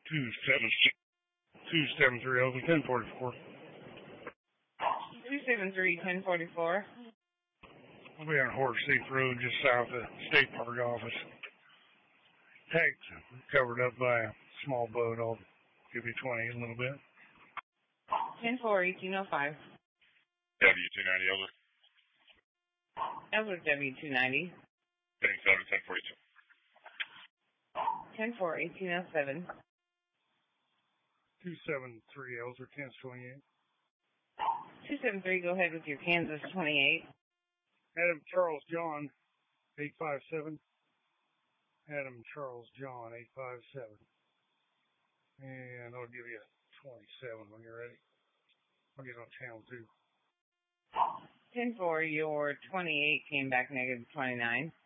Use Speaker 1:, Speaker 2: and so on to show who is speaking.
Speaker 1: 273 over 1044.
Speaker 2: 273-1044.
Speaker 1: We'll be on Horseteeth Road just south of State Park office. Tag's covered up by a small boat. I'll give you 20 in a little bit.
Speaker 2: 10-4-1805.
Speaker 3: W290 over.
Speaker 2: Ellsworth W290.
Speaker 3: Heading 7, 1042.
Speaker 2: 10-4-1807.
Speaker 1: 273 Ellsworth, Kansas 28.
Speaker 2: 273, go ahead with your Kansas 28.
Speaker 1: Adam Charles John, 857. Adam Charles John, 857. And I'll give you 27 when you're ready. I'll get on channel 2.
Speaker 2: 10-4, your 28 came back negative 29.